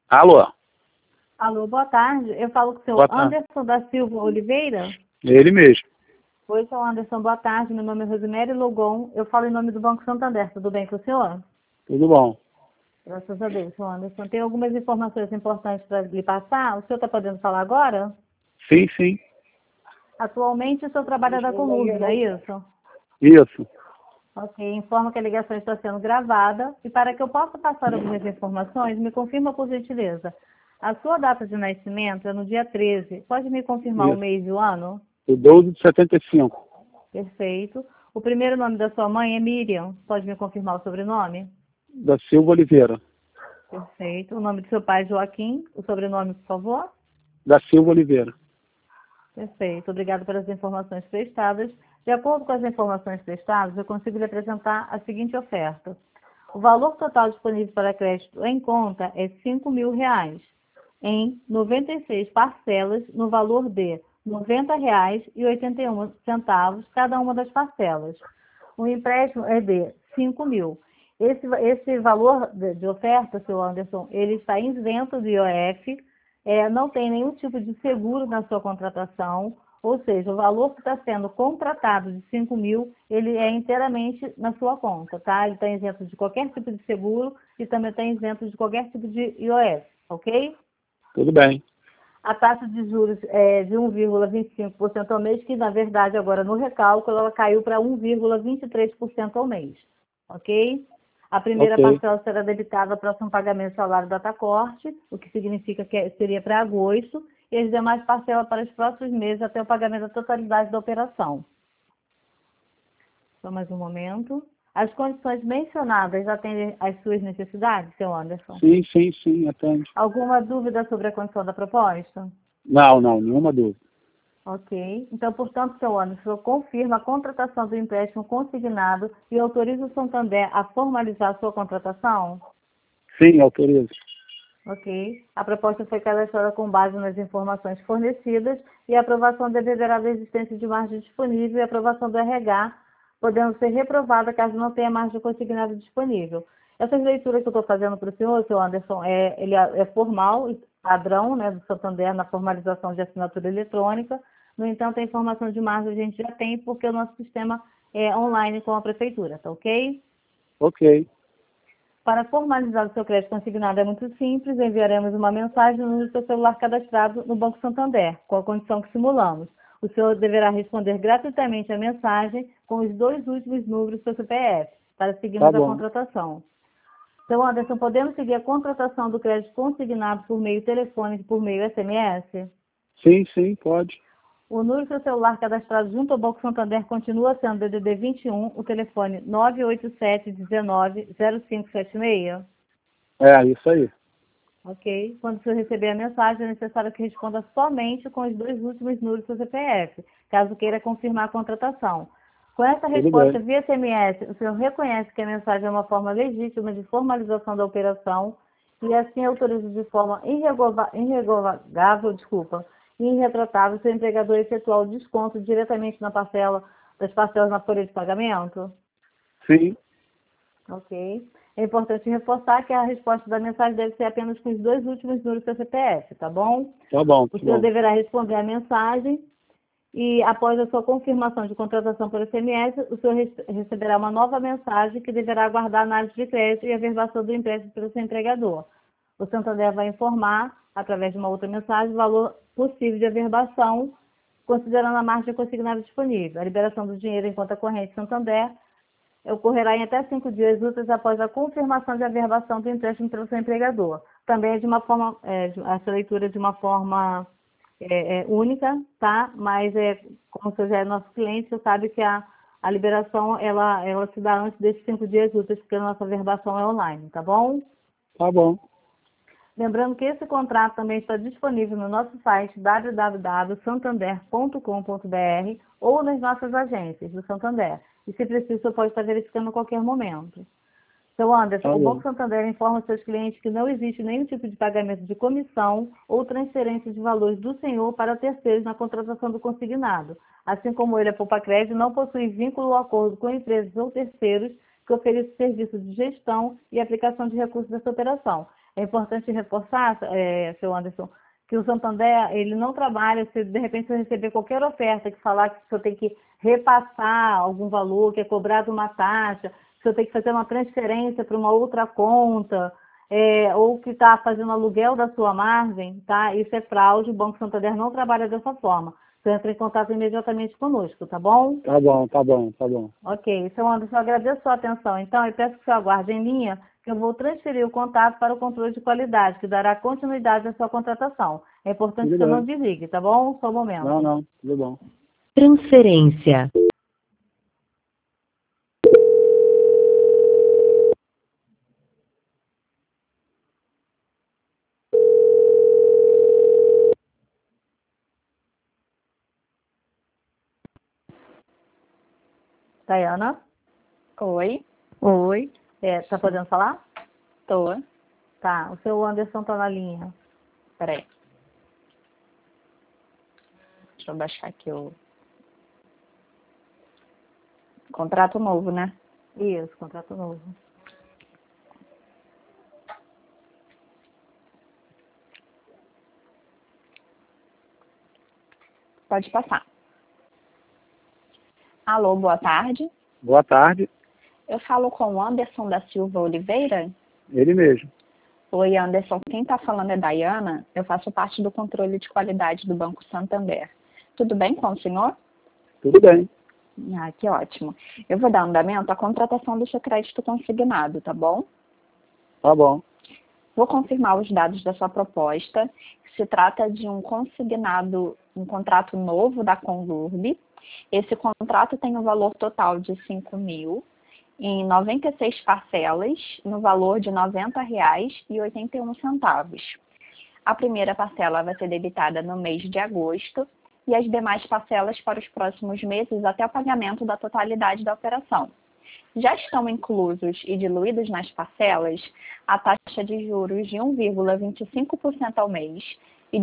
Alô? Alô, boa tarde. Eu falo com o senhor Boa tarde. Anderson da Silva Oliveira. Ele mesmo. Oi, senhor Anderson, boa tarde. Meu nome é Rosemary Logon. Eu falo em nome do Banco Santander. Tudo bem com o senhor? Tudo bom. Graças a Deus, senhor Anderson. Tem algumas informações importantes para lhe passar. O senhor está podendo falar agora? Sim, sim. Atualmente, o senhor trabalha da Colurb, não é isso? Isso. Ok. Informa que a ligação está sendo gravada. E para que eu possa passar algumas informações, me confirma, por gentileza. A sua data de nascimento é no dia 13. Pode me confirmar o Isso. mês e o ano? O 12 de 75. Perfeito. O primeiro nome da sua mãe é Miriam. Pode me confirmar o sobrenome? Da Silva Oliveira. Perfeito. O nome do seu pai é Joaquim. O sobrenome, por favor? Da Silva Oliveira. Perfeito. Obrigado pelas informações prestadas. De acordo com as informações prestadas, eu consigo lhe apresentar a seguinte oferta. O valor total disponível para crédito em conta é R$ 5.000, em 96 parcelas, no valor de R$ 90,81 cada uma das parcelas. O empréstimo é de 5.000. Esse valor de oferta, seu Anderson, ele está isento do IOF, não tem nenhum tipo de seguro na sua contratação, ou seja, o valor que está sendo contratado de 5.000, ele é inteiramente na sua conta, tá? Ele está isento de qualquer tipo de seguro e também está isento de qualquer tipo de IOF, ok? Tudo bem. A taxa de juros é de 1,25% ao mês, que na verdade agora no recálculo ela caiu para 1,23% ao mês, ok? A primeira Ok. parcela será debitada no próximo pagamento do salário datacorte, o que significa que seria para agosto, e as demais parcelas para os próximos meses até o pagamento da totalidade da operação. Só mais um momento. As condições mencionadas atendem às suas necessidades, seu Anderson? Sim, sim, sim, atende. Alguma dúvida sobre a condição da proposta? Não, nenhuma dúvida. Ok. Então, portanto, seu Anderson, confirma a contratação do empréstimo consignado e autoriza o Santander a formalizar a sua contratação? Sim, autorizo. Ok. A proposta foi cadastrada com base nas informações fornecidas e a aprovação dependerá da existência de margem disponível e a aprovação do RH, podendo ser reprovada caso não tenha margem consignada disponível. Essas leituras que eu estou fazendo para o senhor, seu Anderson, ele é formal, padrão, né, do Santander na formalização de assinatura eletrônica. No entanto, a informação de margem a gente já tem porque o nosso sistema é online com a prefeitura, tá ok? Ok. Para formalizar o seu crédito consignado é muito simples, enviaremos uma mensagem no seu celular cadastrado no Banco Santander, com a condição que simulamos. O senhor deverá responder gratuitamente a mensagem com os 2 últimos números do seu CPF, para seguirmos Tá a bom. contratação. Então, Anderson, podemos seguir a contratação do crédito consignado por meio telefônico e por meio SMS? Sim, sim, pode. O número do seu celular cadastrado junto ao Banco Santander continua sendo DDD 21, o telefone 987-19-0576. É, isso aí. Ok? Quando o senhor receber a mensagem, é necessário que responda somente com os 2 últimos números do seu CPF, caso queira confirmar a contratação. Com essa Tudo resposta bem. via SMS, o senhor reconhece que a mensagem é uma forma legítima de formalização da operação e assim autoriza de forma irrevogável, e irretratável seu empregador a efetuar o desconto diretamente na das parcelas na folha de pagamento? Sim, Ok. É importante reforçar que a resposta da mensagem deve ser apenas com os 2 últimos números do seu CPF, tá bom? tá bom, O tá senhor bom. deverá responder a mensagem e, após a sua confirmação de contratação por SMS, o senhor receberá uma nova mensagem que deverá aguardar a análise de crédito e a averbação do empréstimo pelo seu empregador. O Santander vai informar, através de uma outra mensagem, o valor possível de averbação, considerando a margem consignada disponível. A liberação do dinheiro em conta corrente Santander ocorrerá em até 5 dias úteis após a confirmação de averbação do empréstimo pelo seu empregador. Também é de uma forma, essa leitura de uma forma única, tá? Mas como você já é nosso cliente, você sabe que a liberação ela se dá antes desses 5 dias úteis, porque a nossa averbação é online, tá bom? Tá bom. Lembrando que esse contrato também está disponível no nosso site www.santander.com.br ou nas nossas agências do Santander. E se preciso, você pode estar verificando a qualquer momento. Então, Anderson, Tá o bom. Banco Santander informa aos seus clientes que não existe nenhum tipo de pagamento de comissão ou transferência de valores do senhor para terceiros na contratação do consignado. Assim como ele, a Poupa Crédito, não possui vínculo ou acordo com empresas ou terceiros que ofereçam serviços de gestão e aplicação de recursos dessa operação. É importante reforçar, seu Anderson, que o Santander, ele não trabalha, se de repente você receber qualquer oferta que falar que o senhor tem que repassar algum valor, que é cobrado uma taxa, que o senhor tem que fazer uma transferência para uma outra conta, ou que está fazendo aluguel da sua margem, tá? Isso é fraude, o Banco Santander não trabalha dessa forma. Você entra em contato imediatamente conosco, tá bom? Tá bom, tá bom, tá bom. Ok, seu Anderson, eu agradeço a sua atenção, então, e peço que o senhor aguarde em linha, que eu vou transferir o contato para o controle de qualidade, que dará continuidade à sua contratação. É importante Tudo que você não bem. desligue, tá bom? Só um Não, momento. não, tudo bom. Transferência. Tayana? Oi, Oi. Tá podendo falar? tô. Tá, o seu Anderson tá na linha. Peraí. Deixa eu baixar aqui o contrato novo, né? Isso, contrato novo. Pode passar. Alô, boa tarde. Boa tarde, Eu falo com o Anderson da Silva Oliveira. ele mesmo. Oi, Anderson. Quem está falando é Dayana. Eu faço parte do controle de qualidade do Banco Santander. Tudo bem com o senhor? Tudo bem, Ah, que ótimo. Eu vou dar andamento à contratação do seu crédito consignado, tá bom? tá bom. Vou confirmar os dados da sua proposta. Se trata de um consignado, um contrato novo da Conlurb. Esse contrato tem um valor total de 5.000 em 96 parcelas, no valor de R$ 90,81. A primeira parcela vai ser debitada no mês de agosto e as demais parcelas para os próximos meses até o pagamento da totalidade da operação. Já estão inclusos e diluídos nas parcelas a taxa de juros de 1,25% ao mês e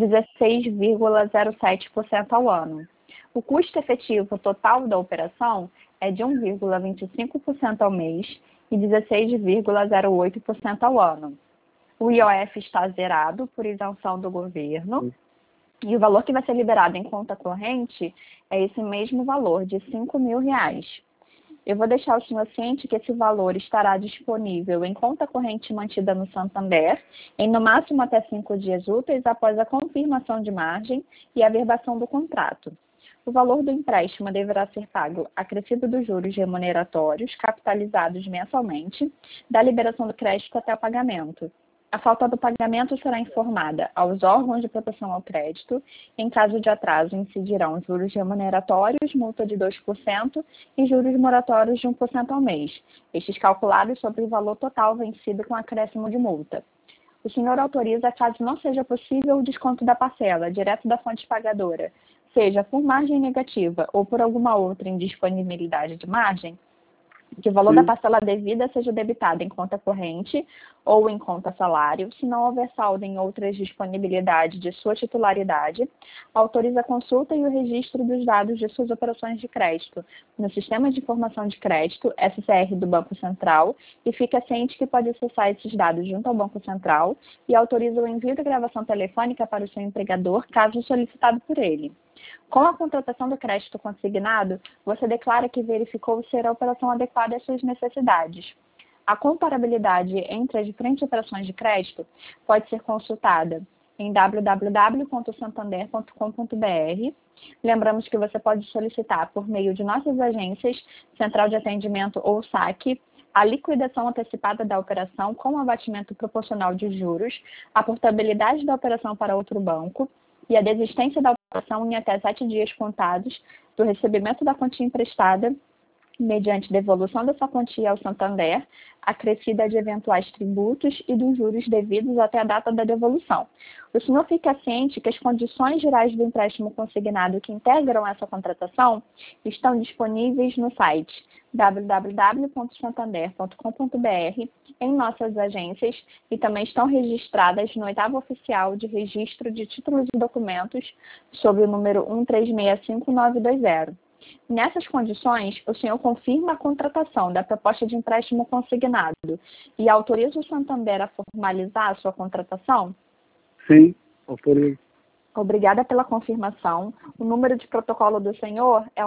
16,07% ao ano. O custo efetivo total da operação é de 1,25% ao mês e 16,08% ao ano. O IOF está zerado por isenção do governo e o valor que vai ser liberado em conta corrente é esse mesmo valor, de R$ 5.000. Eu vou deixar o senhor ciente que esse valor estará disponível em conta corrente mantida no Santander em no máximo até 5 dias úteis após a confirmação de margem e a averbação do contrato. O valor do empréstimo deverá ser pago acrescido dos juros remuneratórios capitalizados mensalmente da liberação do crédito até o pagamento. A falta do pagamento será informada aos órgãos de proteção ao crédito. Em caso de atraso, incidirão juros remuneratórios, multa de 2% e juros moratórios de 1% ao mês, estes calculados sobre o valor total vencido com acréscimo de multa. O senhor autoriza, caso não seja possível, o desconto da parcela, direto da fonte pagadora, seja por margem negativa ou por alguma outra indisponibilidade de margem, que o valor Sim. da parcela devida seja debitado em conta corrente ou em conta salário, se não houver saldo em outras disponibilidades de sua titularidade, autoriza a consulta e o registro dos dados de suas operações de crédito no Sistema de Informação de Crédito, SCR do Banco Central, e fica ciente que pode acessar esses dados junto ao Banco Central e autoriza o envio de gravação telefônica para o seu empregador, caso solicitado por ele. Com a contratação do crédito consignado, você declara que verificou ser a operação adequada às suas necessidades. A comparabilidade entre as diferentes operações de crédito pode ser consultada em www.santander.com.br. Lembramos que você pode solicitar por meio de nossas agências, Central de Atendimento ou SAC, a liquidação antecipada da operação com abatimento proporcional de juros, a portabilidade da operação para outro banco e a desistência da operação em até 7 dias contados do recebimento da quantia emprestada, mediante devolução dessa quantia ao Santander, acrescida de eventuais tributos e dos juros devidos até a data da devolução. O senhor fica ciente que as condições gerais do empréstimo consignado que integram essa contratação estão disponíveis no site www.santander.com.br, em nossas agências, e também estão registradas no 8º Oficial de Registro de Títulos e Documentos, sob o número 1365920. Nessas condições, o senhor confirma a contratação da proposta de empréstimo consignado e autoriza o Santander a formalizar a sua contratação? Sim, autorizo. Obrigada pela confirmação. O número de protocolo do senhor é o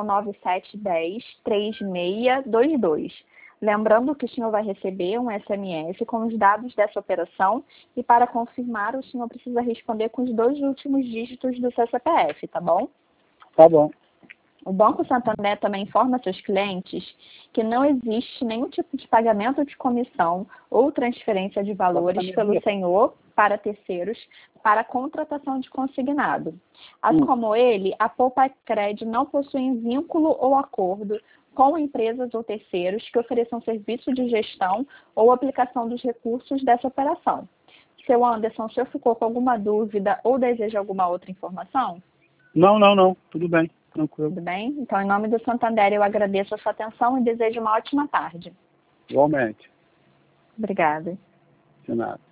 9710-3622. Lembrando que o senhor vai receber um SMS com os dados dessa operação e para confirmar o senhor precisa responder com os 2 últimos dígitos do seu CPF, tá bom? Tá bom. O Banco Santander também informa seus clientes que não existe nenhum tipo de pagamento de comissão ou transferência de valores pelo senhor para terceiros para contratação de consignado. Assim como ele, a Poupacred não possui vínculo ou acordo com empresas ou terceiros que ofereçam serviço de gestão ou aplicação dos recursos dessa operação. Seu Anderson, o senhor ficou com alguma dúvida ou deseja alguma outra informação? Não. Tudo bem. Tranquilo. Tudo bem? Então, em nome do Santander, eu agradeço a sua atenção e desejo uma ótima tarde. Igualmente. Obrigada. De nada.